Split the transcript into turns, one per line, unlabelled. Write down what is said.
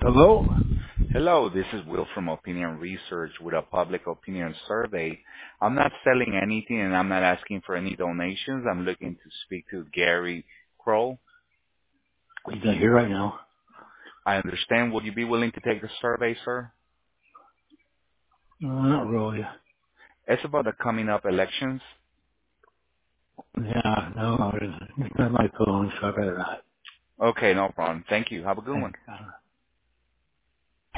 Hello?
Hello, this is Will from Opinion Research with a public opinion survey. I'm not selling anything and I'm not asking for any donations. I'm looking to speak to Gary Kroll.
He's not here right now.
I understand. Would you be willing to take the survey, sir?
No, not really.
It's about the coming up elections.
Yeah, no, it's not my phone, so I better not.
Okay, no problem. Thank you. Have a good one.
Thanks.